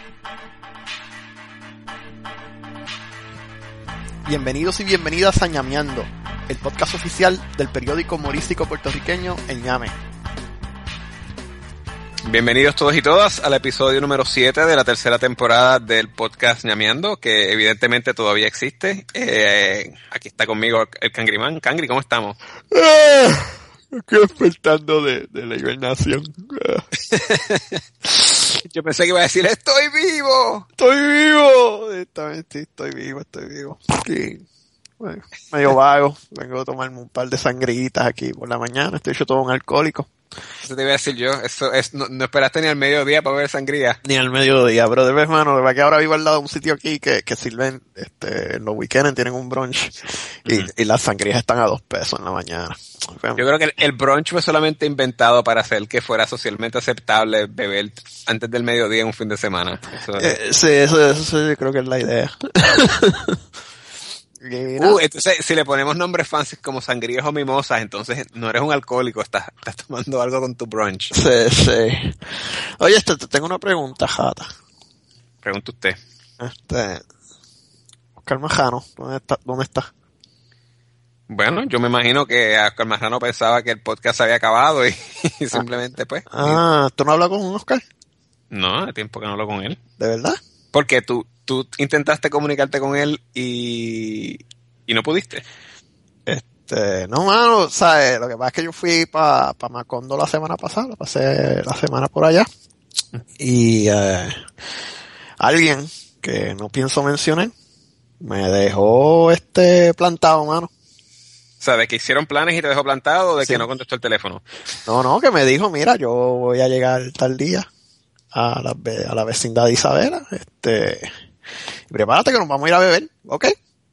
Bienvenidos y bienvenidas a Ñameando, el podcast oficial del periódico humorístico puertorriqueño El Ñame. Bienvenidos todos y todas al episodio número 7 de la tercera temporada del podcast Ñameando, que evidentemente todavía existe. Aquí está conmigo el Cangriman. Cangri, ¿cómo estamos? Estoy despertando de la hibernación. Yo pensé que iba a decir, ¡estoy vivo! ¡Estoy vivo! Honestamente, estoy vivo. Sí. Bueno, medio vago. Vengo a tomarme un par de sangritas aquí por la mañana. Estoy hecho todo un alcohólico. Eso te iba a decir yo. Eso es, no esperaste ni al mediodía para beber sangría. Ni al mediodía, pero de vez, mano, de verdad que ahora vivo al lado de un sitio aquí que sirven, en los weekends tienen un brunch y las sangrías están a $2 en la mañana. Yo creo que el brunch fue solamente inventado para hacer que fuera socialmente aceptable beber antes del mediodía en un fin de semana. Sí, eso yo creo que es la idea. Entonces si le ponemos nombres fancy como sangrías o mimosas, entonces no eres un alcohólico, estás tomando algo con tu brunch. Sí. Oye, te tengo una pregunta, Jata. Pregunta usted. Oscar Majano, ¿dónde está? Bueno, yo me imagino que Oscar Majano pensaba que el podcast se había acabado y simplemente pues... ¿Tú no hablas con Oscar? No, hace tiempo que no hablo con él. ¿De verdad? Porque tú intentaste comunicarte con él y no pudiste. No, mano, ¿sabes? Lo que pasa es que yo fui para Macondo la semana pasada, pasé la semana por allá, y alguien que no pienso mencionar me dejó plantado, mano. O sea, de que hicieron planes y te dejó plantado, o de Sí. que no contestó el teléfono. No, que me dijo, mira, yo voy a llegar tal día a la vecindad de Isabela, prepárate que nos vamos a ir a beber, ¿ok?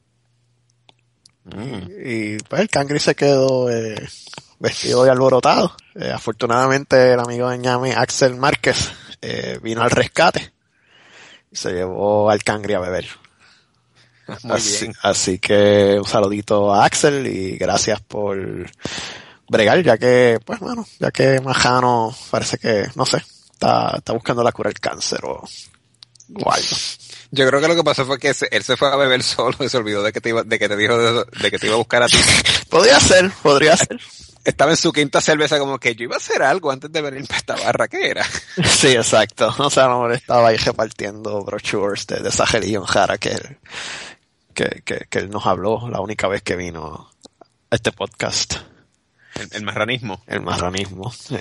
Y pues el Cangri se quedó vestido y alborotado. Afortunadamente el amigo de Ñame, Axel Márquez, vino al rescate y se llevó al Cangri a beber. Muy bien. Así que un saludito a Axel y gracias por bregar, ya que Majano parece que, no sé, está buscando la cura del cáncer o algo. Yo creo que lo que pasó fue que él se fue a beber solo y se olvidó de que te iba a buscar a ti. Podría ser. Estaba en su quinta cerveza como que yo iba a hacer algo antes de venir para esta barra, ¿qué era? Sí, exacto. O sea, no, estaba ahí repartiendo brochures de Sajerillo Jara que él nos habló la única vez que vino a este podcast. El marranismo. El marranismo. Sí.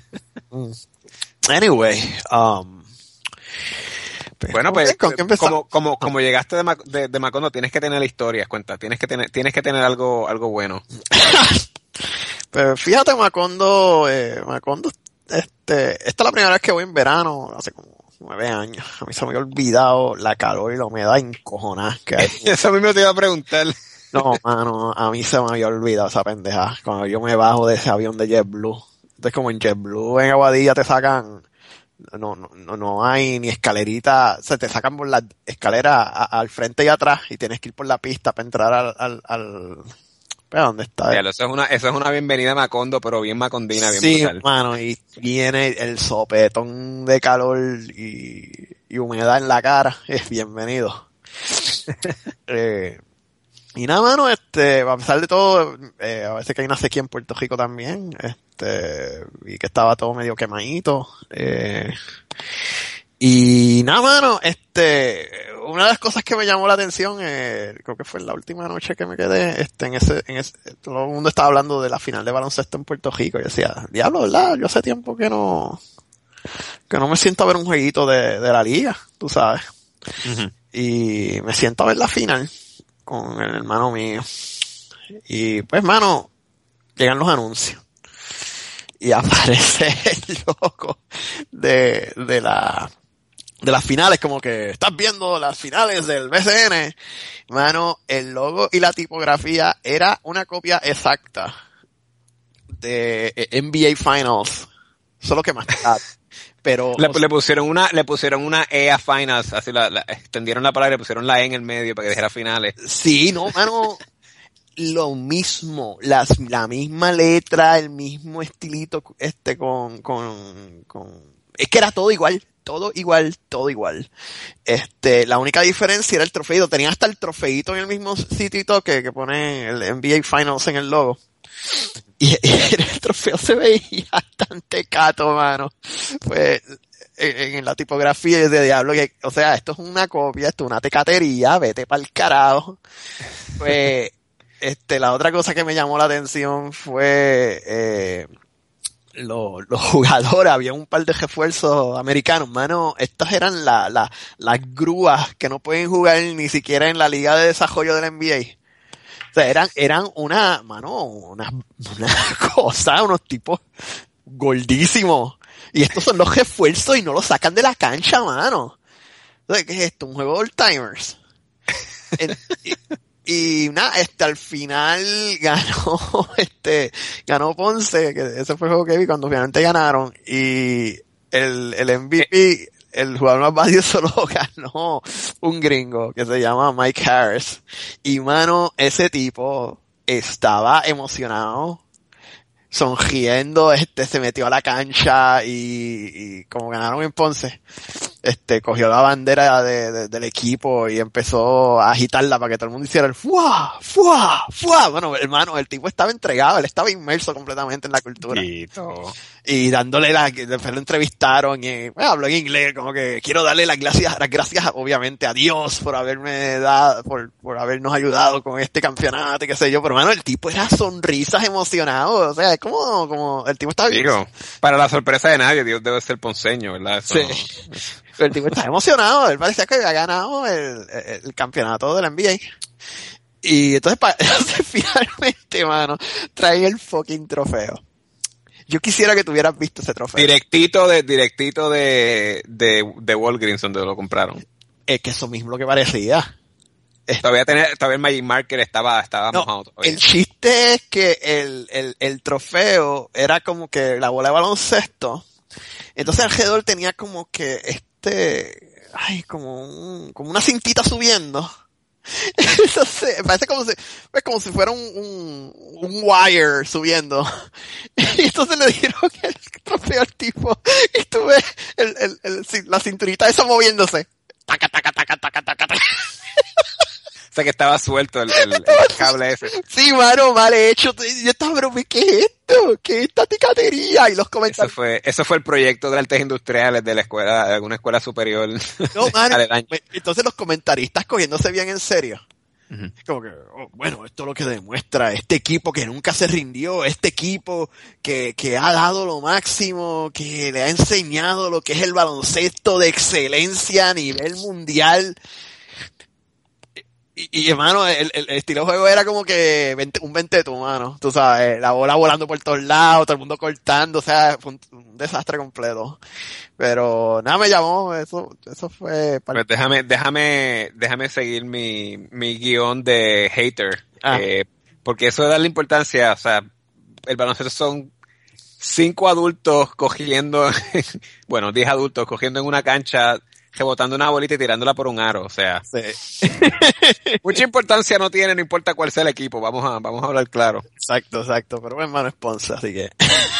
Anyway, bueno, pues, ¿con qué empezamos? como llegaste de Macondo, tienes que tener historias, cuenta, tienes que tener algo bueno. Pero fíjate, Macondo, esta es la primera vez que voy en verano, hace como 9 años. A mí se me había olvidado la calor y la humedad encojonada que hay. Eso a mí me te iba a preguntar. No, mano, a mí se me había olvidado esa pendeja. Cuando yo me bajo de ese avión de JetBlue. Entonces, como en JetBlue, en Aguadilla te sacan, no hay ni escalerita, se te sacan por la escalera al frente y atrás y tienes que ir por la pista para entrar al ¿dónde está? Eso es una bienvenida a Macondo, pero bien macondina, bien sí, brutal. Mano, y viene el sopetón de calor y humedad en la cara. Es bienvenido. Y nada, mano, a pesar de todo, a veces que hay una sequía en Puerto Rico también, y que estaba todo medio quemadito, y nada, mano, una de las cosas que me llamó la atención, creo que fue la última noche que me quedé, todo el mundo estaba hablando de la final de baloncesto en Puerto Rico, y decía, diablo, ¿verdad? Yo hace tiempo que no me siento a ver un jueguito de la liga, tú sabes. Uh-huh. Y me siento a ver la final con el hermano mío. Y pues, mano, llegan los anuncios. Y aparece el logo de las finales, como que estás viendo las finales del BCN. Mano, el logo y la tipografía era una copia exacta de NBA Finals. Solo que más tarde. Pero le pusieron una E a Finals, así la extendieron la palabra y le pusieron la E en el medio para que dijera finales. Sí, no, mano, lo mismo, la misma letra, el mismo estilito, con es que era todo igual, todo igual. La única diferencia era el trofeito. Tenía hasta el trofeito en el mismo sitio que pone el NBA Finals en el logo. Y el trofeo se veía bastante cato, mano. Pues, en la tipografía de diablo, que, o sea, esto es una copia, esto es una tecatería, vete pa'l carajo. Pues, la otra cosa que me llamó la atención fue, los jugadores, había un par de refuerzos americanos, mano, estas eran las grúas que no pueden jugar ni siquiera en la liga de desarrollo del NBA. O sea, eran una cosa, unos tipos gordísimos. Y estos son los refuerzos y no los sacan de la cancha, mano. O sea, ¿qué es esto? ¿Un juego de old timers? Y nada, al final ganó Ponce, que ese fue el juego que vi cuando finalmente ganaron. Y el MVP, el jugador más valioso lo ganó un gringo que se llama Mike Harris. Y mano, ese tipo estaba emocionado, sonriendo, se metió a la cancha y como ganaron en Ponce, cogió la bandera del equipo y empezó a agitarla para que todo el mundo hiciera el ¡fua! ¡fua! ¡fua! Bueno, hermano, el tipo estaba entregado, él estaba inmerso completamente en la cultura. Y dándole después lo entrevistaron y habló en inglés, como que quiero darle las gracias obviamente a Dios por haberme dado, por habernos ayudado con este campeonato y qué sé yo, pero hermano, el tipo era sonrisas emocionado, o sea, es como el tipo estaba bien. Digo, para la sorpresa de nadie, Dios debe ser ponceño, ¿verdad? Eso sí. No... Pero el tipo estaba emocionado, él parecía que había ganado el campeonato de la NBA. Y entonces finalmente, mano, traen el fucking trofeo. Yo quisiera que tuvieras visto ese trofeo. Directito de Walgreens donde lo compraron. Es que eso mismo lo que parecía. Todavía el Magic Marker estaba mojado todavía. El chiste es que el trofeo era como que la bola de baloncesto. Entonces alrededor tenía como que como una cintita subiendo. Entonces, parece como si fuera un wire subiendo. Y entonces le dieron el trofeo al tipo y tuve la cinturita esa moviéndose. Taca, taca, taca, taca, taca, taca. O sea que estaba suelto el cable ese. Sí, mano, mal hecho. Yo estaba, pero ¿qué es esto? ¿Qué es esta ticatería? Y los comentarios. Eso fue el proyecto de artes industriales de la escuela, de alguna escuela superior. No, mano. Entonces los comentaristas cogiéndose bien en serio. Uh-huh. Como que, bueno, esto es lo que demuestra este equipo que nunca se rindió, este equipo que ha dado lo máximo, que le ha enseñado lo que es el baloncesto de excelencia a nivel mundial. Y hermano, el estilo de juego era como que un venteto, mano. Tú sabes, la bola volando por todos lados, todo el mundo cortando, o sea, fue un desastre completo. Pero nada me llamó, eso fue... Pues déjame seguir mi guión de hater. Porque eso de darle importancia, o sea, el baloncesto son 5 adultos cogiendo, 10 adultos cogiendo en una cancha, rebotando una bolita y tirándola por un aro, o sea. Sí. Mucha importancia no tiene, no importa cuál sea el equipo, vamos a hablar claro. Exacto, pero mi hermano es Ponce, así que.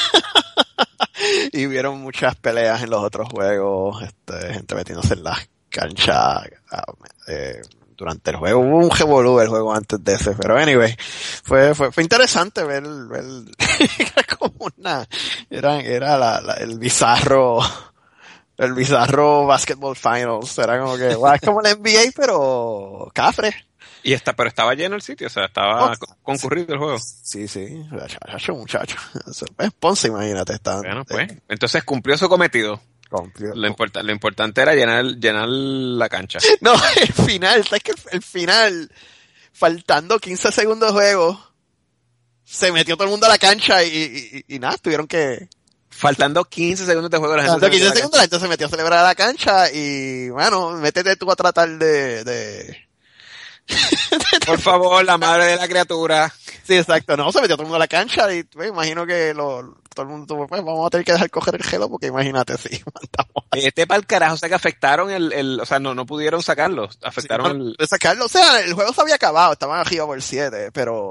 Y vieron muchas peleas en los otros juegos, gente metiéndose en las canchas, durante el juego. Hubo un revolú el juego antes de ese, pero anyway, fue interesante ver era como era el bizarro Basketball Finals. Era como que, es como el NBA, pero cafre. Pero estaba lleno el sitio, o sea, estaba concurrido el juego. Sí, muchacho. Es Ponce, imagínate. Bueno, pues, entonces cumplió su cometido. Lo importante era llenar la cancha. No, el final, ¿sabes que el final, faltando 15 segundos de juego, se metió todo el mundo a la cancha y nada, tuvieron que... Faltando 15 segundos de juego, la gente se metió a celebrar a la cancha y, bueno, métete tú a tratar de por favor, la madre de la criatura. Sí, exacto. No, se metió todo el mundo a la cancha y pues, imagino que todo el mundo, pues, vamos a tener que dejar coger el gelo porque imagínate, sí, mandamos. Pa'l carajo, o sea que afectaron o sea, no pudieron sacarlo. Afectaron sacarlo, o sea, el juego se había acabado, estaban arriba por 7, pero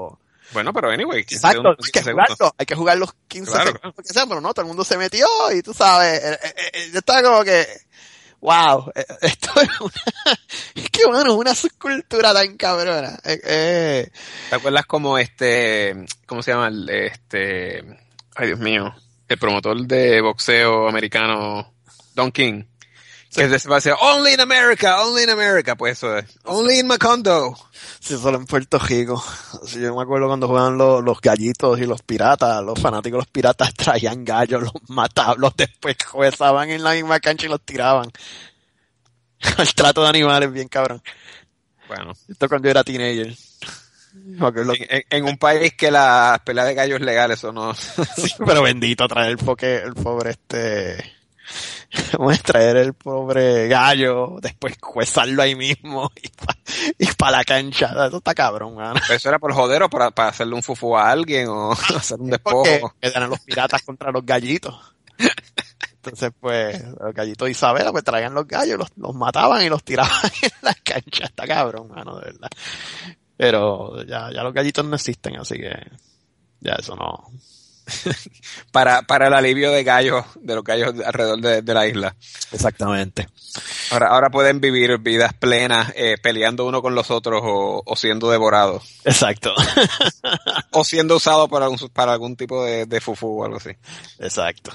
Bueno, pero anyway. Exacto, hay que jugar los 15 segundos que sea, pero no, todo el mundo se metió y tú sabes, yo estaba como que, wow, esto es que bueno, es una subcultura tan cabrona. ¿Te acuerdas como cómo se llama ay Dios mío, el promotor de boxeo americano, Don King? Que se va a decir, only in America, pues eso es, only in Macondo. Sí, solo en Puerto Rico. Sí, yo me acuerdo cuando jugaban los gallitos y los piratas, los fanáticos de los piratas traían gallos, los mataban, los después juezaban en la misma cancha y los tiraban. El trato de animales, bien cabrón. Bueno. Esto cuando yo era teenager. En un país que las peleas de gallos es legal, eso no. Sí, pero bendito traer el pobre vamos a traer el pobre gallo, después juezarlo ahí mismo y para la cancha. Eso está cabrón, mano. ¿Eso era por joder o para hacerle un fufu a alguien o hacer un despojo? Eran los piratas contra los gallitos. Entonces, pues, los gallitos de Isabela, pues traían los gallos, los mataban y los tiraban en la cancha. Está cabrón, mano, de verdad. Pero ya los gallitos no existen, así que ya eso no. para el alivio de los gallos alrededor de la isla. Exactamente. Ahora pueden vivir vidas plenas, peleando uno con los otros o siendo devorados. Exacto. O siendo usados para algún tipo de fufu o algo así. Exacto.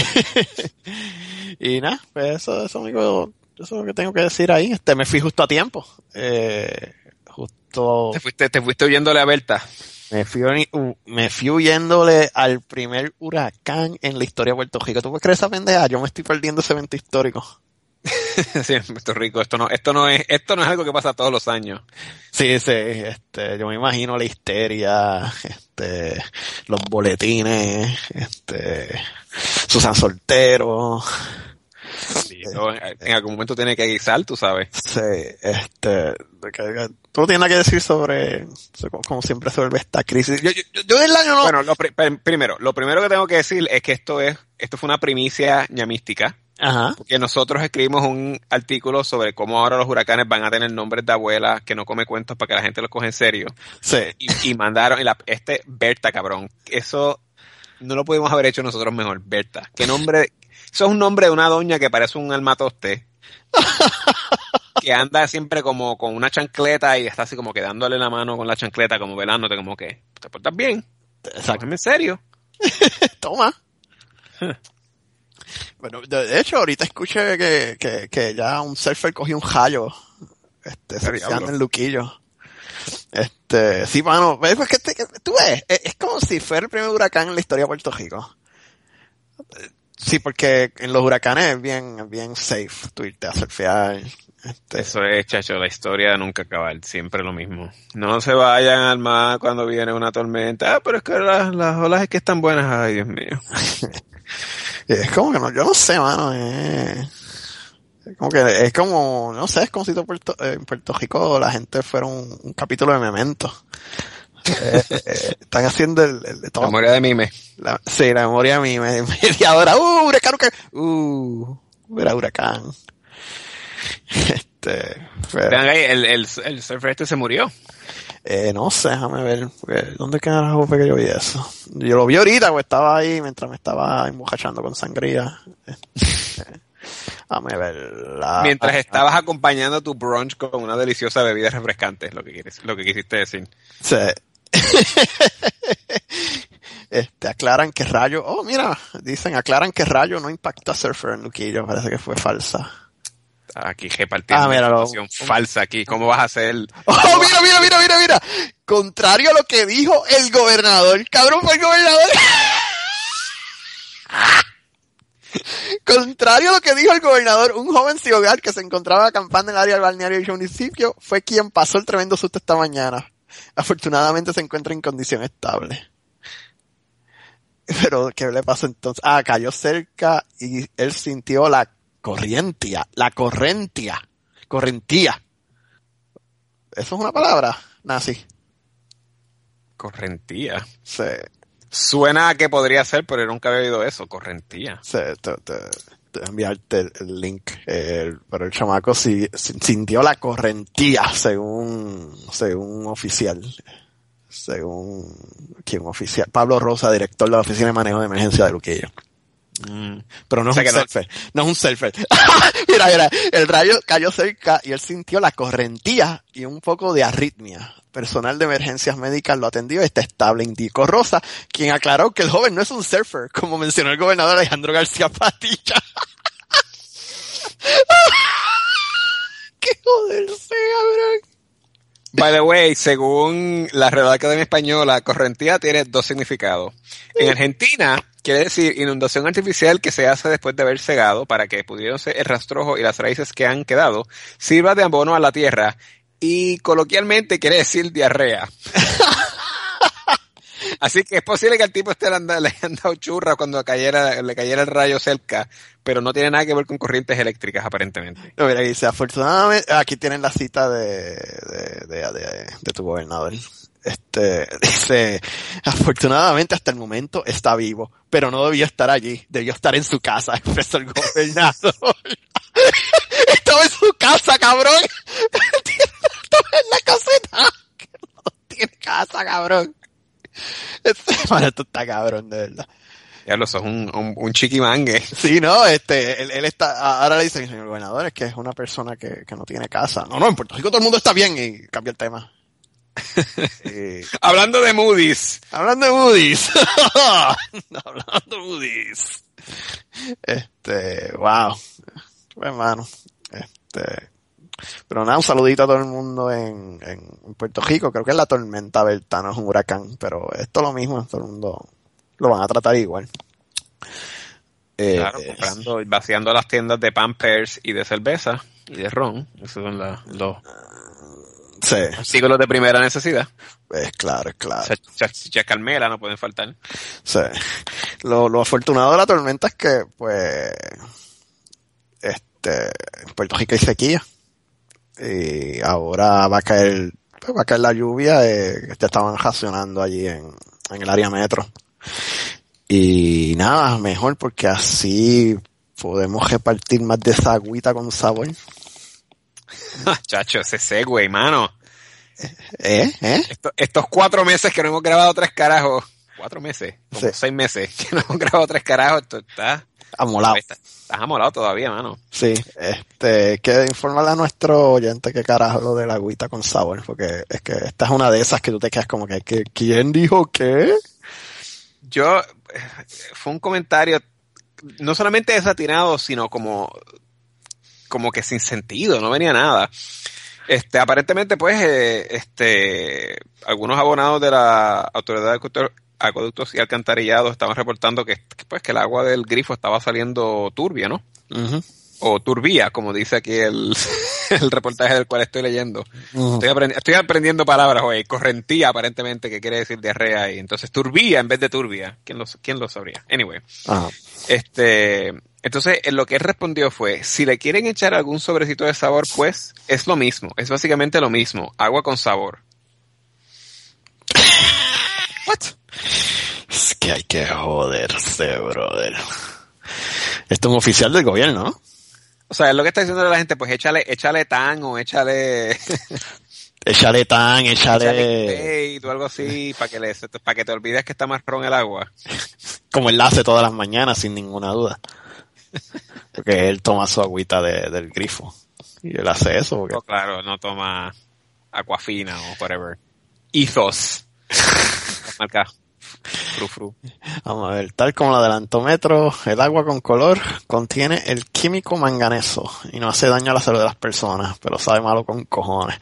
Y nada, pues eso amigo, eso es lo que tengo que decir ahí. Me fui justo a tiempo. Te fuiste huyéndole a Berta. Me fui huyéndole al primer huracán en la historia de Puerto Rico. ¿Tú puedes creer esa pendeja? Yo me estoy perdiendo ese evento histórico. Sí, en Puerto Rico, esto no es algo que pasa todos los años. Sí, yo me imagino la histeria, los boletines, Susan Soltero. Sí, en algún momento tiene que guisar, tú sabes. Sí, tú no tienes nada que decir sobre, como siempre, sobre esta crisis. Yo del año no. Bueno, lo primero que tengo que decir es que esto fue una primicia ñamística. Ajá. Porque nosotros escribimos un artículo sobre cómo ahora los huracanes van a tener nombres de abuela que no come cuentos para que la gente los coge en serio. Sí. Y mandaron, Berta, cabrón. Eso no lo pudimos haber hecho nosotros mejor, Berta. ¿Qué nombre? Eso es un nombre de una doña que parece un almatoste. Que anda siempre como con una chancleta y está así como que dándole la mano con la chancleta, como velándote, como que, ¿te portas bien? Cógeme en serio. Toma. Bueno, de hecho, ahorita escuché que ya un surfer cogió un rayo, surfeando en Luquillo. Sí, mano, pues que tú ves, es como si fuera el primer huracán en la historia de Puerto Rico. Sí, porque en los huracanes es bien safe tú irte a surfear. Eso es, chacho, la historia nunca acaba, siempre lo mismo. No se vayan al mar cuando viene una tormenta. Pero es que las olas es que están buenas, ay Dios mío. Es como que no, yo no sé, mano, no sé, es como si en Puerto Rico la gente fuera un capítulo de Memento. Están haciendo la memoria de Mime. La memoria de Mime. Media hora, huracán, era huracán. Vean ahí, el surfer se murió. No sé, déjame ver, ¿dónde carajo fue que yo vi eso? Yo lo vi ahorita, pues estaba ahí mientras me estaba embojachando con sangría. Déjame ver. Mientras estabas acompañando tu brunch con una deliciosa bebida refrescante, lo que quisiste decir. Sí. Aclaran que rayo, aclaran que rayo no impactó a Surfer en Luquillo, parece que fue falsa. Aquí repartiendo información falsa aquí. ¿Cómo vas a hacer? ¡Oh, mira! Contrario a lo que dijo el gobernador. ¡Cabrón, fue el gobernador! Contrario a lo que dijo el gobernador, un joven sin hogar que se encontraba acampando en el área del balneario del municipio fue quien pasó el tremendo susto esta mañana. Afortunadamente se encuentra en condición estable. Pero, ¿qué le pasó entonces? Cayó cerca y él sintió la correntía. ¿Eso es una palabra, Nazi? Correntía. Sí. Suena a que podría ser, pero nunca había oído eso, correntía. Sí, te voy a enviarte el link. Pero el chamaco sintió la correntía, según oficial. según un oficial, Pablo Rosa, director de la Oficina de Manejo de Emergencia de Luquillo. Pero no es un surfer, no es un surfer. Mira, el rayo cayó cerca y él sintió la correntía y un poco de arritmia. Personal de emergencias médicas lo atendió y está estable, indicó Rosa, quien aclaró que el joven no es un surfer, como mencionó el gobernador Alejandro García Padilla. ¡Qué joderse, cabrón! By the way, según la Real Academia Española, correntía tiene dos significados. En Argentina, quiere decir inundación artificial que se hace después de haber segado para que pudiéndose el rastrojo y las raíces que han quedado sirva de abono a la tierra. Y coloquialmente quiere decir diarrea. Así que es posible que al tipo le hayan dado churra cuando le cayera el rayo cerca, pero no tiene nada que ver con corrientes eléctricas, aparentemente. No, mira, dice, afortunadamente, aquí tienen la cita de tu gobernador. Dice, afortunadamente hasta el momento está vivo, pero no debió estar allí, debió estar en su casa, expresó el gobernador. Estaba en su casa, cabrón. Estaba en la caseta. No tiene casa, cabrón. Bueno, esto está cabrón, de verdad. Ya lo sos un chiquimangue. Sí, no, él está, ahora le dicen, señor gobernador, es que es una persona que no tiene casa. No, en Puerto Rico todo el mundo está bien y cambia el tema. Hablando de Moody's. Hablando de Moody's. Wow. Pues, hermano, pero nada, un saludito a todo el mundo en Puerto Rico. Creo que es la tormenta Berta, no es un huracán, pero esto es lo mismo, todo el mundo lo van a tratar igual. Claro, comprando y vaciando las tiendas de Pampers y de cerveza y de ron. Esos son los artículos de primera necesidad. Es claro. Chacalmela no pueden faltar. Sí. Lo afortunado de la tormenta es que, pues, en Puerto Rico hay sequía. Y ahora va a caer la lluvia, que ya estaban racionando allí en el área metro. Y nada, mejor porque así podemos repartir más de esa agüita con sabor. Chacho, ese segue, mano. ¿Eh? Estos 4 meses que no hemos grabado 3 carajos. 4 meses, como sí. 6 meses que no hemos grabado 3 carajos. Esto está amolado. Estás amolado todavía, mano. Sí, que informarle a nuestro oyente qué carajo lo de la agüita con sabor, porque es que esta es una de esas que tú te quedas como que ¿quién dijo qué? Fue un comentario no solamente desatinado, sino como que sin sentido, no venía nada. Aparentemente, pues, algunos abonados de la Autoridad de Acueductos y Alcantarillados estaban reportando que el agua del grifo estaba saliendo turbia, ¿no? Uh-huh. O turbía, como dice aquí el reportaje del cual estoy leyendo. Uh-huh. Estoy aprendiendo palabras hoy. Correntía, aparentemente, que quiere decir diarrea, y entonces turbía en vez de turbia. ¿Quién lo sabría? Anyway. Uh-huh. Entonces, lo que él respondió fue, si le quieren echar algún sobrecito de sabor, pues, es lo mismo. Es básicamente lo mismo. Agua con sabor. ¿What? Es que hay que joderse, brother. Esto es un oficial del gobierno, ¿no? O sea, es lo que está diciendo la gente, pues échale tan o échale... échale tan, échale o algo así, para que te olvides que está marrón el agua. Como él la hace todas las mañanas, sin ninguna duda. Porque él toma su agüita del grifo. Y él hace eso. Porque... No, claro, no toma Aquafina o whatever. Ethos. Marca Fru. Vamos a ver, tal como lo adelantó Metro, el agua con color contiene el químico manganeso y no hace daño a la salud de las personas, pero sabe malo con cojones.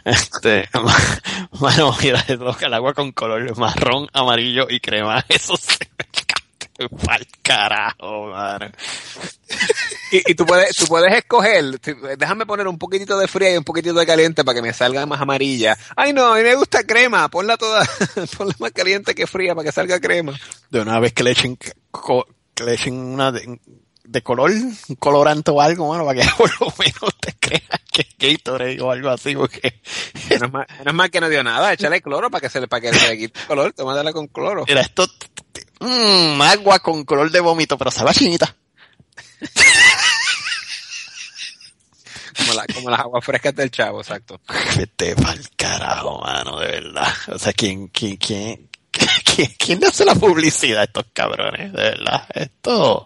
Bueno, mira, el agua con color marrón, amarillo y crema, eso se me pa'l carajo, madre. Y tú puedes escoger, déjame poner un poquitito de fría y un poquitito de caliente para que me salga más amarilla. Ay no, a mí me gusta crema, ponla más caliente que fría para que salga crema. De una vez que le echen una de color, un colorante o algo, bueno, para que por lo menos te creas que es Gatorade o algo así, porque... Menos mal que no dio nada, échale cloro para que se le quite el color, tómatela con cloro. Mira, esto, agua con color de vómito, pero sabe a chinita. como las aguas frescas del Chavo, exacto. Vete pa'l carajo, mano, de verdad. O sea, ¿quién le hace la publicidad a estos cabrones? De verdad, esto...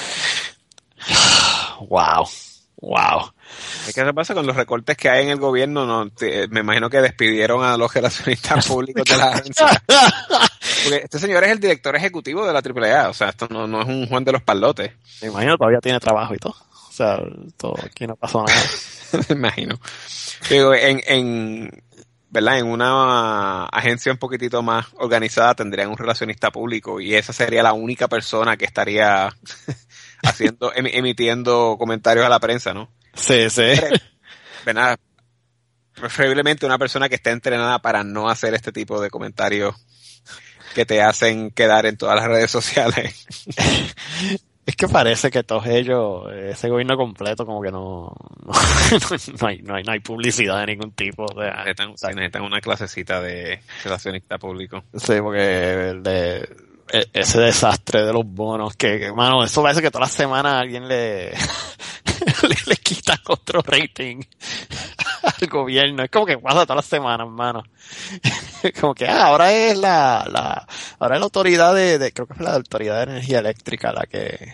Wow. Es que eso pasa con los recortes que hay en el gobierno, me imagino que despidieron a los relacionistas públicos de la agencia. Porque este señor es el director ejecutivo de la AAA, o sea, esto no es un Juan de los Palotes. Me imagino que todavía tiene trabajo y todo. O sea, todo aquí no pasó nada. Me imagino. Digo, ¿verdad? En una agencia un poquitito más organizada tendrían un relacionista público y esa sería la única persona que estaría emitiendo comentarios a la prensa, ¿no? Sí. ¿Verdad? Preferiblemente una persona que esté entrenada para no hacer este tipo de comentarios que te hacen quedar en todas las redes sociales. Es que parece que todos ellos, ese gobierno completo, como que no hay publicidad de ningún tipo. O sea, necesitan una clasecita de relacionista público. Sí, porque ese desastre de los bonos, que mano, eso parece que todas las semanas a alguien le quitan otro rating al gobierno. Es como que pasa todas las semanas, mano. Como que ahora es ahora es la autoridad creo que fue la autoridad de energía eléctrica la que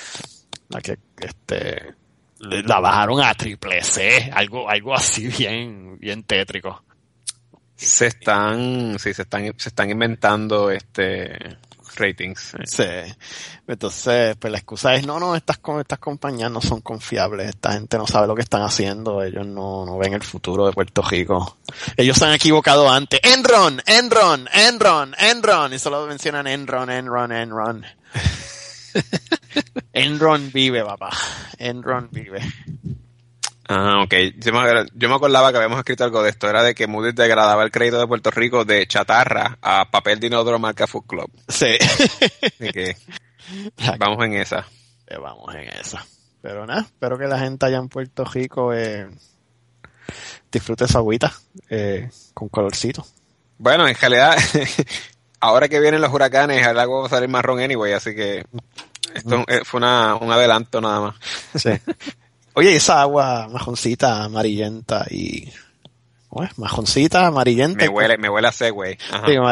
la bajaron a triple C, algo así bien tétrico. Se están inventando ratings. Sí. Entonces, pues la excusa es, no, estas compañías no son confiables, esta gente no sabe lo que están haciendo, ellos no ven el futuro de Puerto Rico. Ellos se han equivocado antes. Enron, y solo mencionan Enron. Enron vive, papá. Enron vive. Ah, ok. Yo me acordaba que habíamos escrito algo de esto. Era de que Moody's degradaba el crédito de Puerto Rico de chatarra a papel de inodoro marca Food Club. Sí. Así que vamos en esa. Pero nada, espero que la gente allá en Puerto Rico disfrute su agüita con colorcito. Bueno, en realidad, ahora que vienen los huracanes, el agua va a salir marrón anyway, así que esto fue un adelanto nada más. Sí. Oye, esa agua majoncita, amarillenta y... majoncita, amarillenta. Me huele a Segway. Ajá. Sí,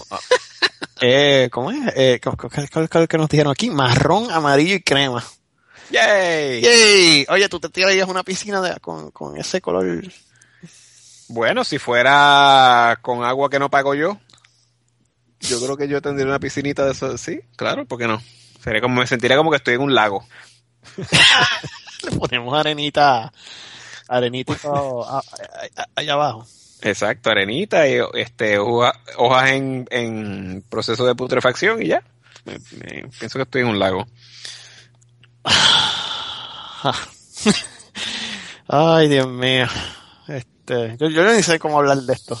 ¿cómo es? ¿Cuál que nos dijeron aquí? Marrón, amarillo y crema. ¡Yay! Oye, ¿tú te tirarías una piscina con ese color? Bueno, si fuera con agua que no pago yo creo que yo tendría una piscinita de eso. Sí, claro, ¿por qué no? Me sentiría como que estoy en un lago. Le ponemos arenita allá abajo. Exacto, arenita y hojas en proceso de putrefacción y ya. Pienso que estoy en un lago. Ay, Dios mío. Yo ni sé cómo hablar de esto.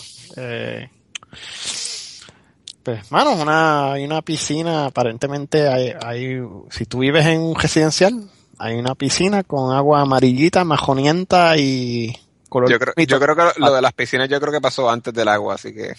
Pues, mano, hay una piscina, aparentemente hay, si tú vives en un residencial, hay una piscina con agua amarillita, majonienta y color. Yo creo que lo de las piscinas yo creo que pasó antes del agua, así que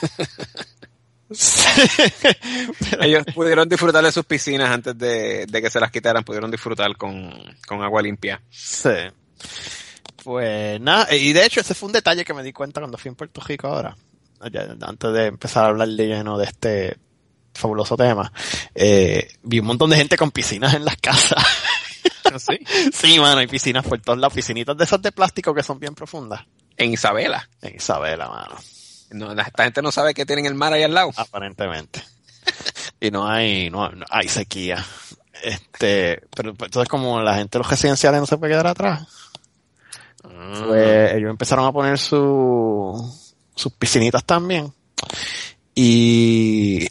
ellos pudieron disfrutar de sus piscinas antes de que se las quitaran, pudieron disfrutar con agua limpia. Sí. Pues nada, y de hecho ese fue un detalle que me di cuenta cuando fui en Puerto Rico ahora, antes de empezar a hablar de lleno de este fabuloso tema. Vi un montón de gente con piscinas en las casas. ¿Sí? Sí, mano, hay piscinas por todos lados, piscinitas de esas de plástico que son bien profundas. En Isabela, mano. No, esta gente no sabe que tienen el mar ahí al lado. Aparentemente. Y no hay sequía. Pero entonces como la gente de los residenciales no se puede quedar atrás, pues ellos empezaron a poner sus piscinitas también. Y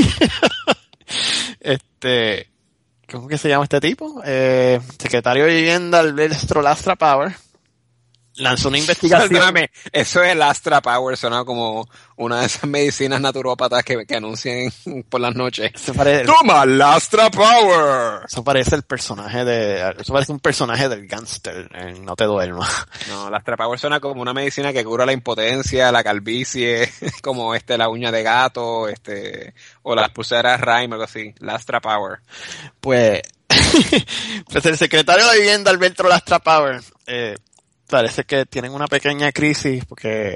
¿cómo que se llama este tipo? Secretario de Vivienda, Alberto Lastra Power, lanzó una investigación. Perdóname, eso es el Astra Power, suena como una de esas medicinas naturópatas que anuncian por las noches. ¡Toma, Astra Power! Eso parece un personaje del gángster en No te duermas. No, el Astra Power suena como una medicina que cura la impotencia, la calvicie, como la uña de gato, o las pulseras Rhyme, algo así. Astra Power. Pues el secretario de Vivienda, Alberto Lastra Power, parece que tienen una pequeña crisis porque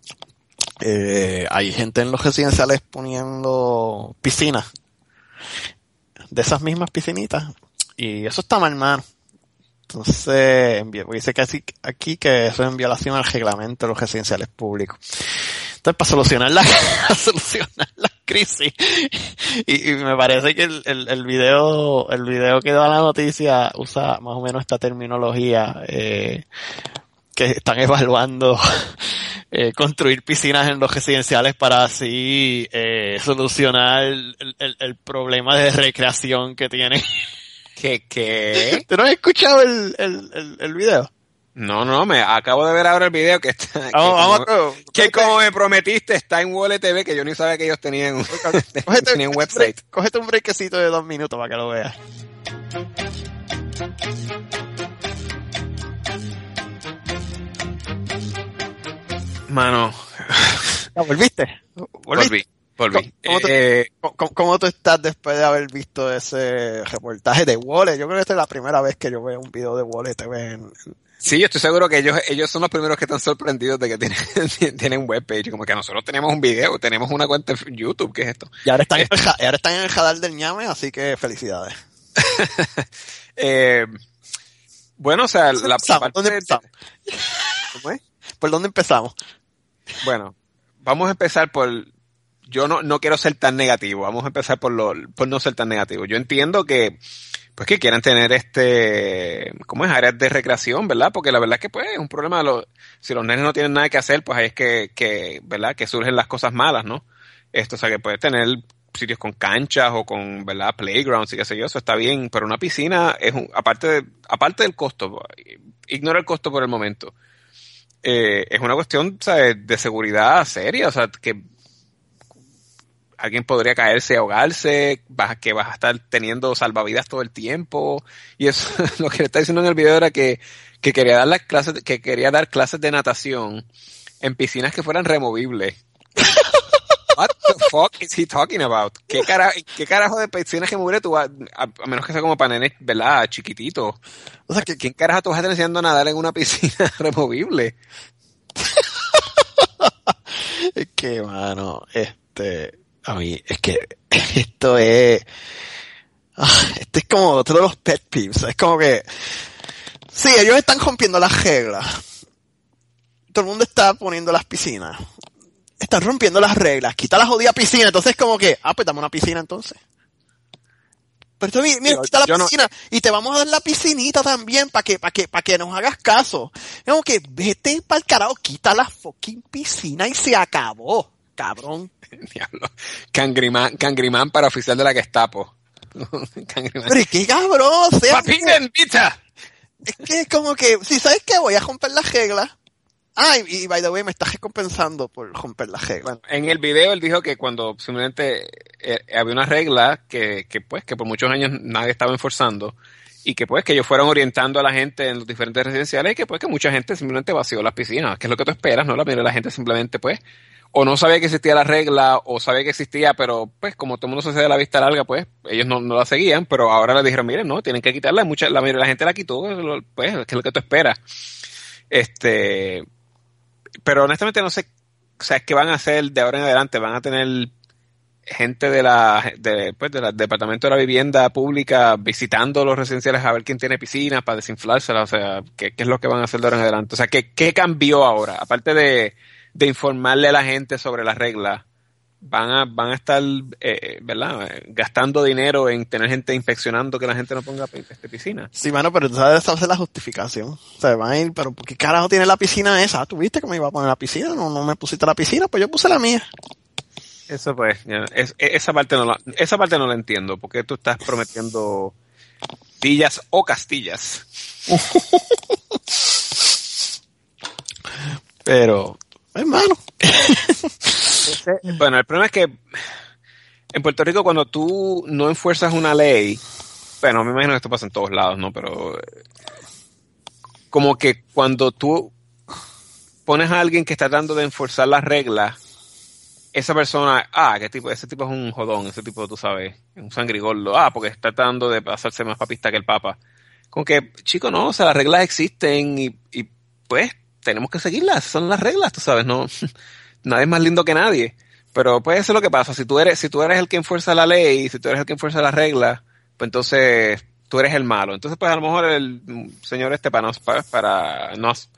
hay gente en los residenciales poniendo piscinas, de esas mismas piscinitas, y eso está mal, mano. Entonces, dice que aquí que eso es en violación al reglamento de los residenciales públicos. Entonces, para solucionar la crisis, y me parece que el video que da la noticia usa más o menos esta terminología, que están evaluando construir piscinas en los residenciales para así solucionar el problema de recreación que tienen. ¿Qué? ¿Tú no has escuchado el video? No, me acabo de ver ahora el video que está, como me prometiste, está en Wallet TV, que yo ni sabía que ellos tenían tenían un website. Cógete un breakcito de 2 minutos para que lo veas. Mano. ¿Volviste? Volví. ¿Cómo tú estás después de haber visto ese reportaje de Wallet? Yo creo que esta es la primera vez que yo veo un video de Wallet TV Sí, yo estoy seguro que ellos son los primeros que están sorprendidos de que tienen webpage. Como que nosotros tenemos un video, tenemos una cuenta en YouTube, ¿qué es esto? Y ahora están en el radar del ñame, así que felicidades. Bueno, o sea, la parte ¿Dónde empezamos? ¿Cómo es? ¿Por dónde empezamos? Bueno, vamos a empezar yo no quiero ser tan negativo, vamos a empezar por no ser tan negativo. Yo entiendo que quieran tener áreas de recreación, ¿verdad? Porque la verdad es que pues es un problema si los nenes no tienen nada que hacer, pues ahí es que ¿verdad? Que surgen las cosas malas, ¿no? O sea, que puedes tener sitios con canchas o con, ¿verdad? Playgrounds y qué sé yo, eso está bien, pero una piscina aparte del costo, ignora el costo por el momento. Es una cuestión, ¿sabes? De seguridad seria, o sea, que alguien podría caerse, ahogarse, que vas a estar teniendo salvavidas todo el tiempo, y eso lo que le está diciendo en el video era que quería dar clases de natación en piscinas que fueran removibles. What the fuck is he talking about? ¿Qué carajo de piscinas removibles tú vas, a menos que sea como para nenes, ¿verdad? Chiquititos. O sea, ¿quién carajo tú vas a estar enseñando a nadar en una piscina removible? Es que, mano, a mí, es que esto es como todos los pet peeves, es como que, sí, ellos están rompiendo las reglas, todo el mundo está poniendo las piscinas, están rompiendo las reglas, quita la jodida piscina, entonces como que, pues dame una piscina entonces. Pero tú, mira, quita la piscina y te vamos a dar la piscinita también para que nos hagas caso. Es como que vete pa'l carajo, quita la fucking piscina y se acabó, cabrón. Diablo. Cangrimán para oficial de la Gestapo. Pero qué cabrón, o sea, ¡Papinen, pizza! Es que es como que, si sabes que voy a romper las reglas. Y by the way, me estás recompensando por romper las reglas. En el video él dijo que cuando simplemente había una regla que por muchos años nadie estaba enforzando, y que pues que ellos fueron orientando a la gente en los diferentes residenciales, y que pues que mucha gente simplemente vació las piscinas, que es lo que tú esperas, ¿no? La mayoría de la gente simplemente pues o no sabía que existía la regla, o sabía que existía, pero pues como todo el mundo se hace de la vista larga, pues ellos no la seguían, pero ahora les dijeron, miren, no, tienen que quitarla, la mayoría de la gente la quitó, pues, que es lo que tú esperas. Pero honestamente no sé, o sea, ¿qué van a hacer de ahora en adelante? ¿Van a tener gente del Departamento de la Vivienda Pública visitando los residenciales a ver quién tiene piscinas para desinflársela? O sea, ¿qué es lo que van a hacer de ahora en adelante? O sea, ¿qué cambió ahora? Aparte de informarle a la gente sobre las reglas, van a estar, ¿verdad? Gastando dinero en tener gente inspeccionando que la gente no ponga piscina. Sí, mano, pero tú sabes, esa es la justificación. O sea, van a ir, pero ¿por qué carajo tiene la piscina esa? ¿Tú viste que me iba a poner la piscina? No me pusiste la piscina, pues yo puse la mía. Eso pues, esa parte no la entiendo, porque tú estás prometiendo tillas o castillas. Pero, hermano. Bueno, el problema es que en Puerto Rico cuando tú no enfuerzas una ley, bueno, me imagino que esto pasa en todos lados, ¿no? Pero como que cuando tú pones a alguien que está tratando de enforzar las reglas, esa persona, ese tipo es un jodón, ese tipo, tú sabes, un sangrigordo, porque está tratando de pasarse más papista que el Papa. Como que, chico, no, o sea, las reglas existen y pues tenemos que seguirlas, son las reglas, tú sabes, no, nadie es más lindo que nadie. Pero pues eso es lo que pasa, si tú eres el que enfuerza la ley, si tú eres el que enfuerza las reglas, pues entonces tú eres el malo. Entonces pues a lo mejor el señor para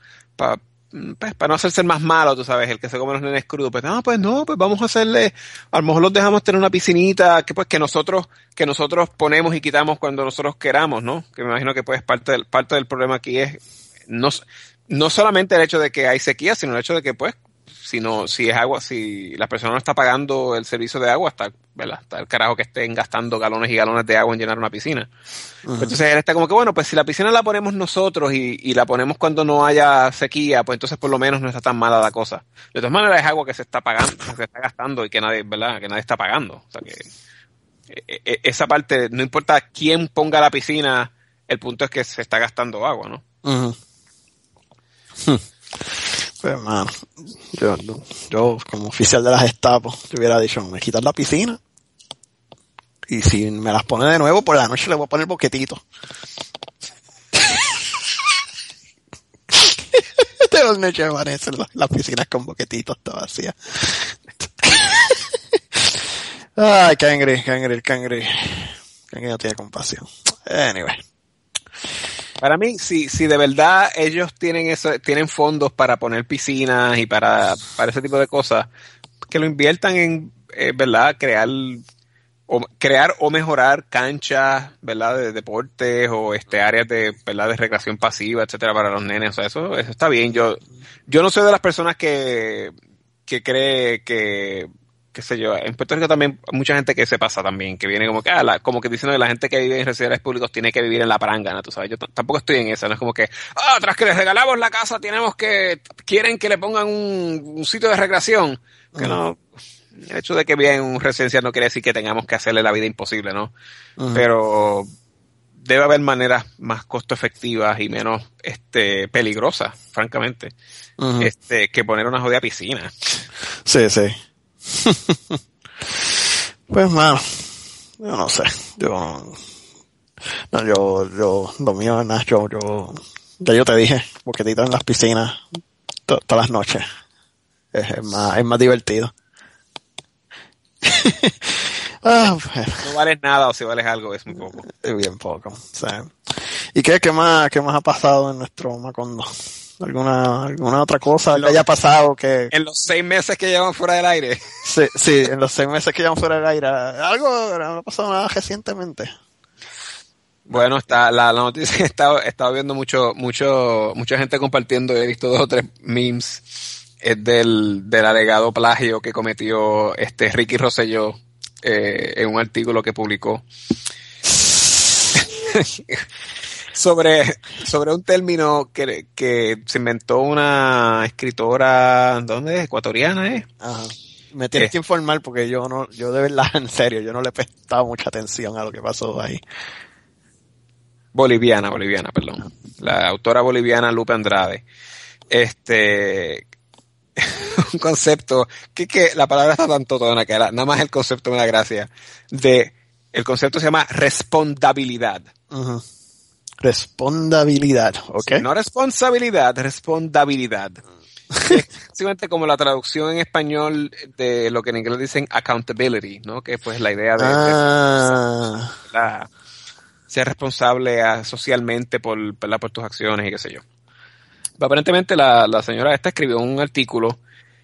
no hacerse el más malo, tú sabes, el que se come los nenes crudos, pues pues vamos a hacerle, a lo mejor los dejamos tener una piscinita que nosotros ponemos y quitamos cuando nosotros queramos, ¿no? Que me imagino que pues parte del problema aquí es no solamente el hecho de que hay sequía, sino el hecho de que pues si es agua, si la persona no está pagando el servicio de agua, ¿verdad? Está el carajo que estén gastando galones y galones de agua en llenar una piscina. Uh-huh. Entonces él está como que, bueno, pues si la piscina la ponemos nosotros y la ponemos cuando no haya sequía, pues entonces por lo menos no está tan mala la cosa. De todas maneras es agua que se está pagando, que se está gastando y que nadie, ¿verdad? Que nadie está pagando. O sea que esa parte, no importa quién ponga la piscina, el punto es que se está gastando agua, ¿no? Uh-huh. Pues, mano, yo como oficial de la Gestapo, te hubiera dicho, me quitas la piscina y si me las pone de nuevo, por la noche le voy a poner boquetito. De las noches aparecen las piscinas con boquetitos todas vacías. Ay, Cangri no tiene compasión. Anyway. Para mí, si de verdad ellos tienen fondos para poner piscinas y para ese tipo de cosas, que lo inviertan en, ¿verdad? Crear o mejorar canchas, ¿verdad? De deportes o áreas de, ¿verdad? De recreación pasiva, etcétera, para los nenes. O sea, eso está bien. Yo no soy de las personas que cree que, qué sé yo, en Puerto Rico también hay mucha gente que se pasa también, que viene como que, como que diciendo que la gente que vive en residenciales públicos tiene que vivir en la parangana, tú sabes, yo tampoco estoy en esa, no es como que, tras que les regalamos la casa quieren que le pongan un sitio de recreación, que no, el hecho de que viven en un residencial no quiere decir que tengamos que hacerle la vida imposible, ¿no? Uh-huh. Pero debe haber maneras más costo efectivas y menos, peligrosas, francamente, uh-huh. Que poner una jodida piscina. Sí. Pues, mano, yo no sé, lo mío, Nacho, ya yo te dije, boquetito en las piscinas todas las noches, es más divertido. Pues. No vales nada, o si vales algo es muy poco. Bien poco, o sea. ¿Y qué más ha pasado en nuestro Macondo? ¿Alguna otra cosa que haya pasado que... En los 6 meses que llevan fuera del aire. Sí, en los 6 meses que llevan fuera del aire. No ha pasado nada recientemente. Bueno, la noticia, he estado viendo mucha gente compartiendo, he visto 2 o 3 memes, es del alegado plagio que cometió Ricky Rosselló en un artículo que publicó. Sobre un término que se inventó una escritora, ¿dónde es? Ecuatoriana, ¿eh? Ajá. Me tienes que informar porque yo de verdad, en serio, yo no le he prestado mucha atención a lo que pasó ahí. Boliviana, perdón. La autora boliviana Lupe Andrade. Un concepto que la palabra está tan totona que nada más el concepto me da gracia. El concepto se llama responsabilidad. Uh-huh. Responsabilidad, ¿ok? No responsabilidad, responsabilidad. Es básicamente como la traducción en español de lo que en inglés dicen accountability, ¿no? Que pues la idea de ser responsable socialmente por tus acciones y qué sé yo. Pero aparentemente la señora esta escribió un artículo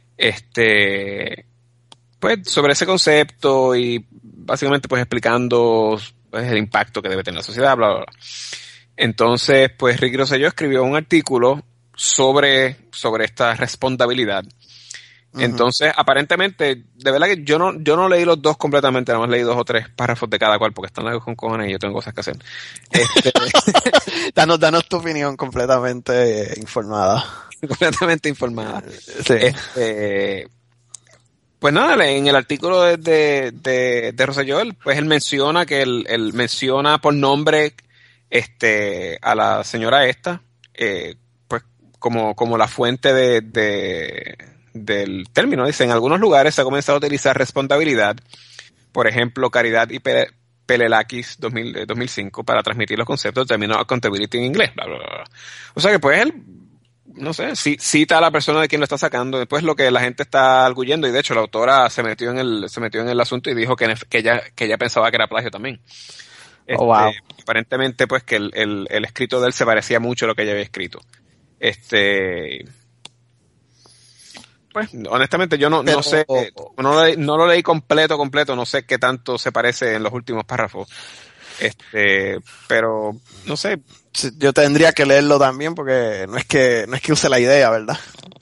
pues sobre ese concepto y básicamente pues explicando pues, el impacto que debe tener la sociedad, bla, bla, bla. Entonces, pues Ricky Rosselló escribió un artículo sobre esta responsabilidad. Uh-huh. Entonces, aparentemente, de verdad que yo no leí los 2 completamente, nada más leí 2 o 3 párrafos de cada cual, porque están largos con cojones y yo tengo cosas que hacer. Danos tu opinión completamente informada. Completamente informada. Sí. Pues nada, en el artículo de Rosselló, pues él menciona que él menciona por nombre a la señora esta, pues como la fuente del término. Dice, en algunos lugares se ha comenzado a utilizar responsabilidad, por ejemplo, Caridad y Pelelakis 2005, para transmitir los conceptos del término accountability en inglés, bla, bla, bla. O sea que pues él no sé, cita a la persona de quien lo está sacando. Después lo que la gente está arguyendo, y de hecho la autora se metió en el asunto y dijo que ella pensaba que era plagio también. Wow. Aparentemente, pues, que el escrito de él se parecía mucho a lo que ella había escrito. Pues, honestamente, yo no sé, no lo leí completo, no sé qué tanto se parece en los últimos párrafos. Pero, no sé. Yo tendría que leerlo también porque no es que use la idea, ¿verdad?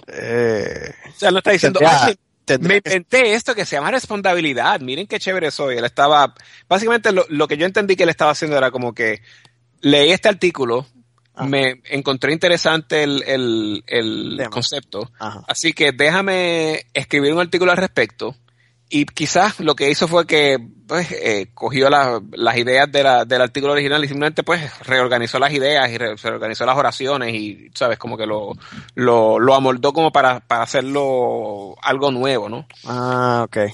O sea, no está diciendo, me inventé esto que se llama responsabilidad, miren qué chévere soy. Él estaba, básicamente lo que yo entendí que él estaba haciendo era como que leí este artículo, me encontré interesante el concepto, así que déjame escribir un artículo al respecto. Y quizás lo que hizo fue que pues, cogió las ideas del artículo original y simplemente pues reorganizó las ideas y reorganizó las oraciones y, sabes, como que lo amoldó como para hacerlo algo nuevo, ¿no? Okay.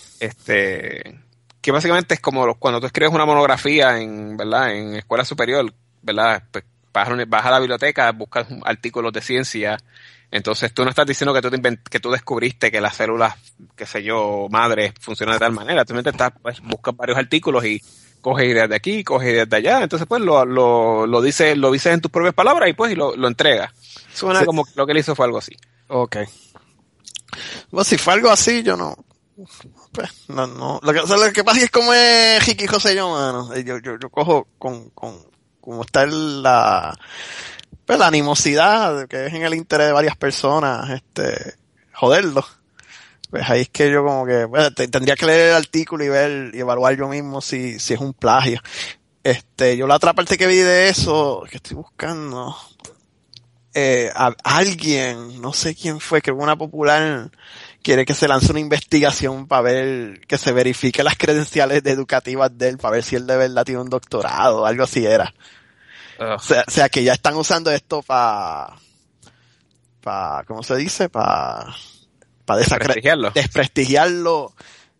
Que básicamente es como cuando tú escribes una monografía ¿verdad? En escuela superior, ¿verdad? Pues vas a la biblioteca, buscas artículos de ciencia. Entonces tú no estás diciendo que tú descubriste que las células, qué sé yo, madres funcionan de tal manera. Tú pues, buscas varios artículos y coges ideas de aquí, coges ideas de allá. Entonces pues lo dices en tus propias palabras y pues lo entregas. Suena como lo que él hizo fue algo así. Okay. Bueno, si fue algo así, yo no. Pues, no. Lo que pasa es que es como es Ricky José yo, mano. Yo cojo como está la animosidad que es en el interés de varias personas, joderlo. Pues ahí es que yo como que, bueno, tendría que leer el artículo y ver y evaluar yo mismo si es un plagio. Yo la otra parte que vi de eso, que estoy buscando, a alguien, no sé quién fue, que una popular quiere que se lance una investigación para ver, que se verifique las credenciales educativas de él, para ver si él de verdad tiene un doctorado, algo así era. O sea, que ya están usando esto para ¿cómo se dice? Para desprestigiarlo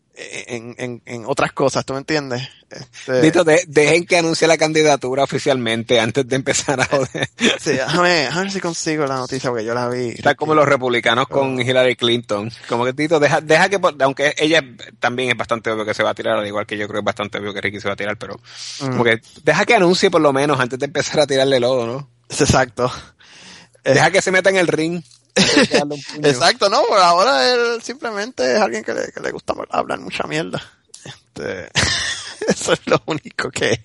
en otras cosas, ¿tú me entiendes? Dito, dejen que anuncie la candidatura oficialmente antes de empezar a joder. Sí, déjame ver si consigo la noticia porque yo la vi. Está como los republicanos con Hillary Clinton. Como que Tito, deja que, aunque ella también es bastante obvio que se va a tirar, al igual que yo creo que es bastante obvio que Ricky se va a tirar, pero como que deja que anuncie por lo menos antes de empezar a tirarle lodo, ¿no? Exacto. Deja que se meta en el ring. Exacto, no, por ahora él simplemente es alguien que le gusta hablar mucha mierda. Eso es lo único que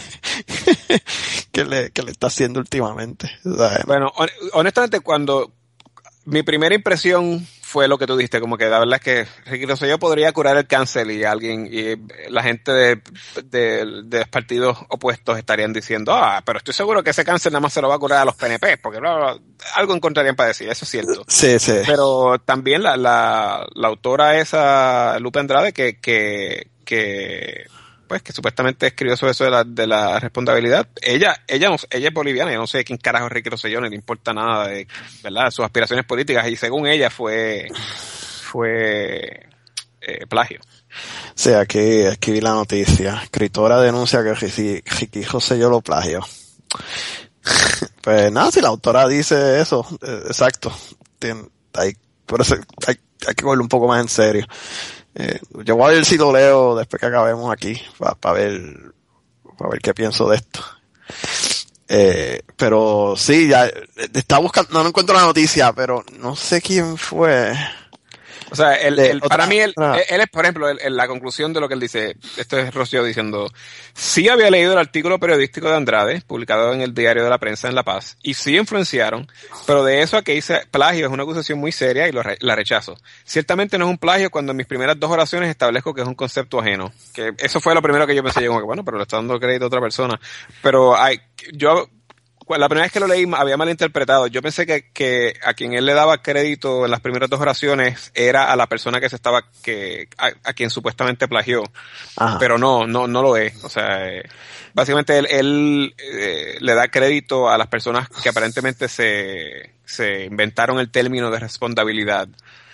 le está haciendo últimamente. ¿Sabes? Bueno, honestamente, cuando mi primera impresión fue lo que tú dijiste, como que la verdad es que Ricky Rosselló podría curar el cáncer y la gente de los partidos opuestos estarían diciendo, pero estoy seguro que ese cáncer nada más se lo va a curar a los PNP, porque algo encontrarían para decir, eso es cierto. Sí. Pero también la autora esa, Lupe Andrade, pues que supuestamente escribió sobre eso de la responsabilidad. Ella es boliviana, yo no sé quién carajo es Ricky Rosselló, no le importa nada de, ¿verdad?, sus aspiraciones políticas, y según ella fue plagio. Sí, aquí vi la noticia. Escritora denuncia que Ricky Rosselló lo plagió. Pues nada, si la autora dice eso, exacto. Por eso hay que cogerlo un poco más en serio. Yo voy a ver si lo leo después que acabemos aquí, para ver qué pienso de esto. Pero sí, ya estaba buscando, no encuentro la noticia, pero no sé quién fue. O sea, para mí, él es, por ejemplo, la conclusión de lo que él dice, esto es Rosselló diciendo, sí había leído el artículo periodístico de Andrade, publicado en el Diario de la Prensa en La Paz, y sí influenciaron, pero de eso a que hice plagio es una acusación muy seria y la rechazo. Ciertamente no es un plagio cuando en mis primeras dos oraciones establezco que es un concepto ajeno. Que eso fue lo primero que yo pensé, yo como que bueno, pero le está dando crédito a otra persona. Pero la primera vez que lo leí había malinterpretado. Yo pensé que a quien él le daba crédito en las primeras dos oraciones era a la persona a quien supuestamente plagió. Ajá. Pero no lo es. O sea, básicamente él le da crédito a las personas que aparentemente se inventaron el término de responsabilidad.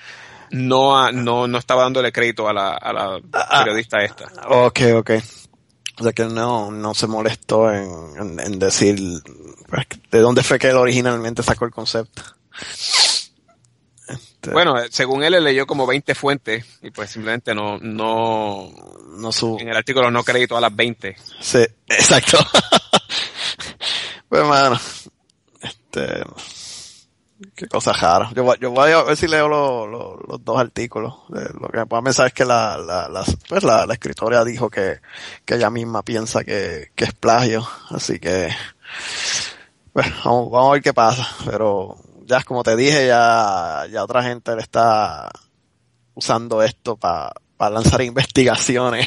No estaba dándole crédito a la periodista esta. Okay. O sea que no se molestó en decir de dónde fue que él originalmente sacó el concepto. Bueno, según él leyó como 20 fuentes y pues simplemente no en el artículo no crédito a las 20. Sí, exacto. Pues, mano, qué cosa rara. Yo voy a ver si leo los dos artículos. Lo que me puedo pensar es que la escritora dijo que ella misma piensa que es plagio. Así que, bueno, vamos a ver qué pasa. Pero ya, como te dije, ya otra gente le está usando esto para lanzar investigaciones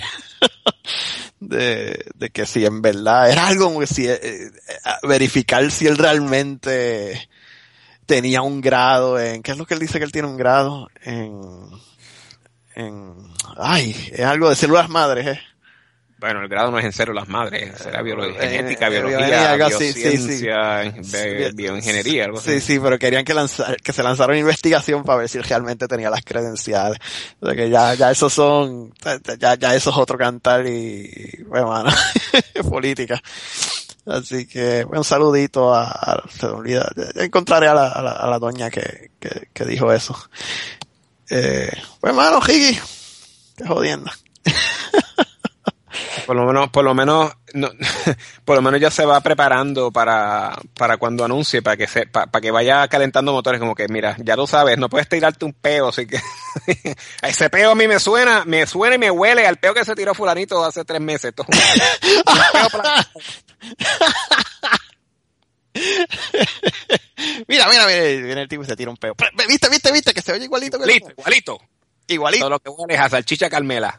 de que si en verdad era algo, si verificar si él realmente tenía un grado ¿qué es lo que él dice que él tiene un grado? Es algo de células madres, Bueno, el grado no es en células madres, será genética, biología, biociencia, bioingeniería, algo así. Sí, pero querían que se lanzara una investigación para ver si realmente tenía las credenciales. O sea que ya eso eso es otro cantar y bueno, mano, política. Así que un saludito se me olvida, encontraré a la doña que dijo eso. Pues mano, Higgy, qué jodienda. Por lo menos ya se va preparando para cuando anuncie, para que vaya calentando motores, como que mira, ya lo sabes, no puedes tirarte un peo, así que ese peo a mí me suena y me huele al peo que se tiró fulanito hace 3 meses. Esto es un peo Mira, viene el tipo y se tira un peo. ¿Viste que se oye igualito? Igualito. Todo lo que huele es a salchicha Carmela.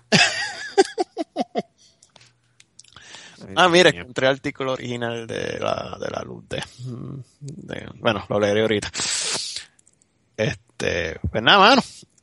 Mira, encontré el artículo original de la luz bueno, lo leeré ahorita. Pues nada, mano.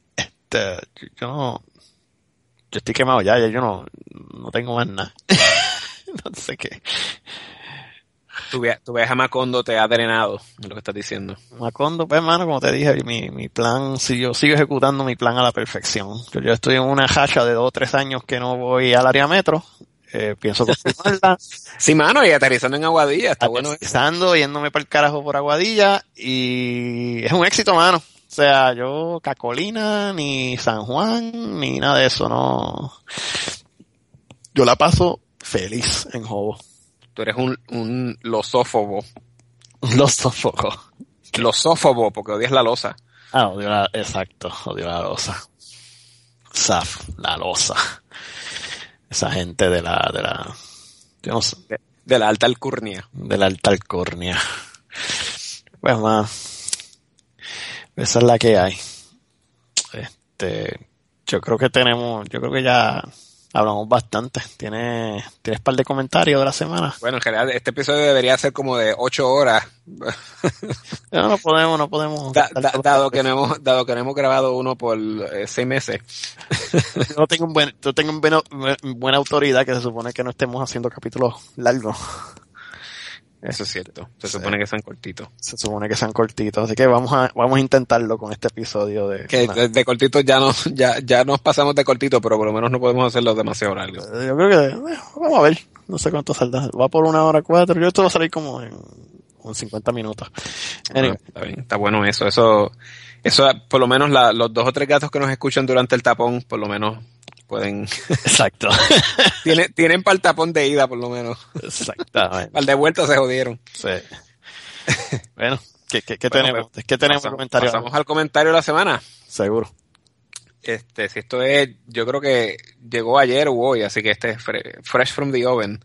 Yo estoy quemado ya yo no tengo más nada. No sé qué. Tu viaje a Macondo te ha drenado, es lo que estás diciendo. Macondo, pues, hermano, como te dije, mi plan, si yo sigo ejecutando mi plan a la perfección. Yo estoy en una racha de 2 o 3 años que no voy al área metro. Pienso continuarla. Sí, mano, y aterrizando en Aguadilla, está bueno. Aterrizando, yéndome para el carajo por Aguadilla, y es un éxito, mano. O sea, yo, Cacolina, ni San Juan, ni nada de eso, no. Yo la paso feliz en Jobo. Tú eres un losófobo. Losófobo. Losófobo, porque odias la losa. Exacto, odio la losa. La losa. Esa gente de la yo no sé. De la alta alcurnia. De la alta alcurnia. Pues más, esa es la que hay. Yo creo que ya hablamos bastante. ¿Tienes par de comentarios de la semana? Bueno, en general, este episodio debería ser como de 8 horas. No podemos. Dado que no hemos grabado uno por 6 meses. Yo tengo buena autoridad que se supone que no estemos haciendo capítulos largos. Eso es cierto. Se supone que sean cortitos. Se supone que sean cortitos, así que vamos a intentarlo con este episodio de cortitos ya nos pasamos de cortito, pero por lo menos no podemos hacerlo demasiado largo. Yo creo que vamos a ver, no sé cuánto saldrá. Va por 1:04. Yo esto va a salir como en 50 minutos. Anyway. Está bien, está bueno eso por lo menos los 2 o 3 gatos que nos escuchan durante el tapón, por lo menos pueden. Exacto. Tienen para el tapón de ida, por lo menos. Exactamente. Para el de vuelta se jodieron. Sí. Bueno, ¿qué tenemos? ¿Qué tenemos en comentario? Pasamos al comentario de la semana. Seguro. Si esto es, yo creo que llegó ayer o hoy, así que este es fresh from the oven.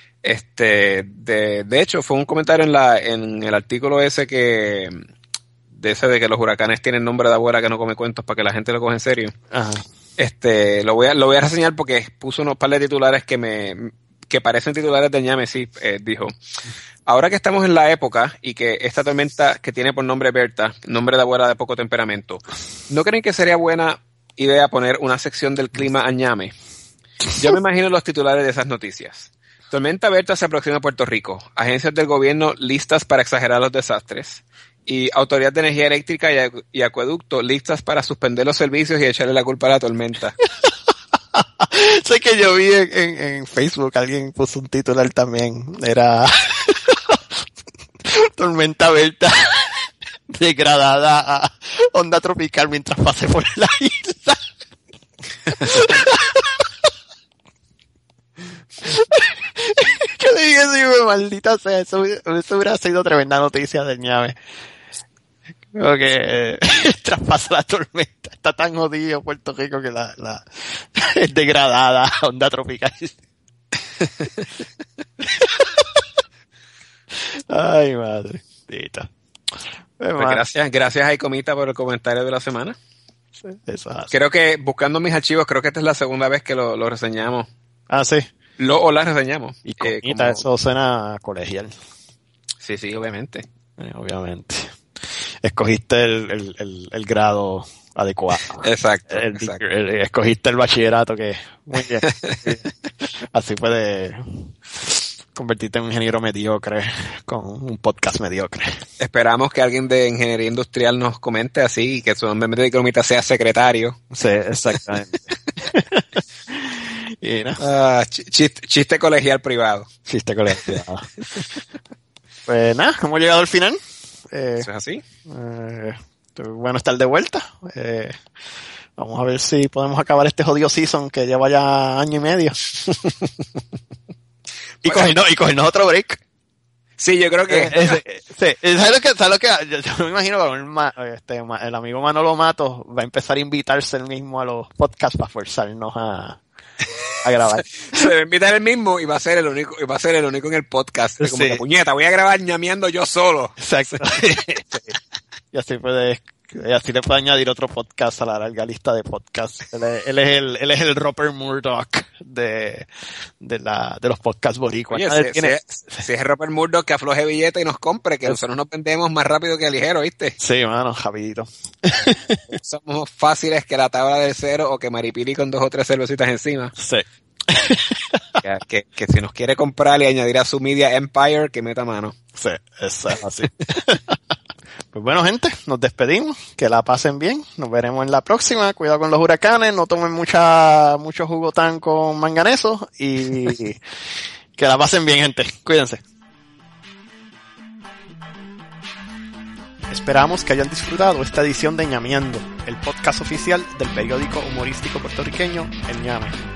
De hecho, fue un comentario en el artículo ese de que los huracanes tienen nombre de abuela que no come cuentos para que la gente lo coja en serio. Ajá. Lo voy a reseñar porque puso unos par de titulares que parecen titulares de ñame, sí, dijo. Ahora que estamos en la época y que esta tormenta que tiene por nombre Berta, nombre de abuela de poco temperamento, ¿no creen que sería buena idea poner una sección del clima a ñame? Yo me imagino los titulares de esas noticias. Tormenta Berta se aproxima a Puerto Rico. Agencias del gobierno listas para exagerar los desastres. Y Autoridad de Energía Eléctrica y Acueducto listas para suspender los servicios y echarle la culpa a la tormenta. Sé que yo vi en Facebook, alguien puso un titular también. Era Tormenta Berta degradada a onda tropical mientras pase por la isla. Yo dije, sí, maldita sea, eso hubiera sido tremenda noticia de ñame. Creo que traspasa la tormenta. Está tan jodido Puerto Rico que es degradada a onda tropical. Ay, madre. Pues gracias a Comita por el comentario de la semana. Sí, eso es así. Creo que, buscando mis archivos, creo que esta es la segunda vez que lo reseñamos. Ah, sí. O la reseñamos. Y Comita, eso suena colegial. Sí, obviamente. Obviamente. Escogiste el grado adecuado. Exacto. Escogiste el bachillerato que... Muy bien. Así puede convertirte en un ingeniero mediocre con un podcast mediocre. Esperamos que alguien de ingeniería industrial nos comente así y que su nombre de Comita sea secretario. Sí, exactamente. Y, ¿no? Chiste colegial privado. Chiste colegial privado. Pues nada, hemos llegado al final. ¿Eso es así? Bueno estar de vuelta. Vamos a ver si podemos acabar este jodido season que lleva ya año y medio. y cogernos otro break. Sí, yo creo que... sí. ¿Sabes lo que? Yo me imagino que el amigo Manolo Matos va a empezar a invitarse él mismo a los podcasts para forzarnos a grabar. Se va a invitar él mismo y va a ser el único en el podcast. Como que puñeta, voy a grabar ñameando yo solo. Exacto. Y así le puede añadir otro podcast a la larga lista de podcasts. Él es el Rupert Murdoch de los podcasts boricuas. Oye, si es Rupert Murdoch, que afloje billete y nos compre, que nosotros nos vendemos más rápido que ligero, ¿viste? Sí, mano, rapidito. Somos fáciles que la tabla del cero o que Maripili con 2 o 3 cervecitas encima. Sí. Que si nos quiere comprar y añadir a su media empire, que meta mano. Sí, eso es así. Pues bueno, gente, nos despedimos. Que la pasen bien. Nos veremos en la próxima. Cuidado con los huracanes. No tomen mucho jugotán con manganeso. Y que la pasen bien, gente. Cuídense. Esperamos que hayan disfrutado esta edición de Ñameando, el podcast oficial del periódico humorístico puertorriqueño El Ñame.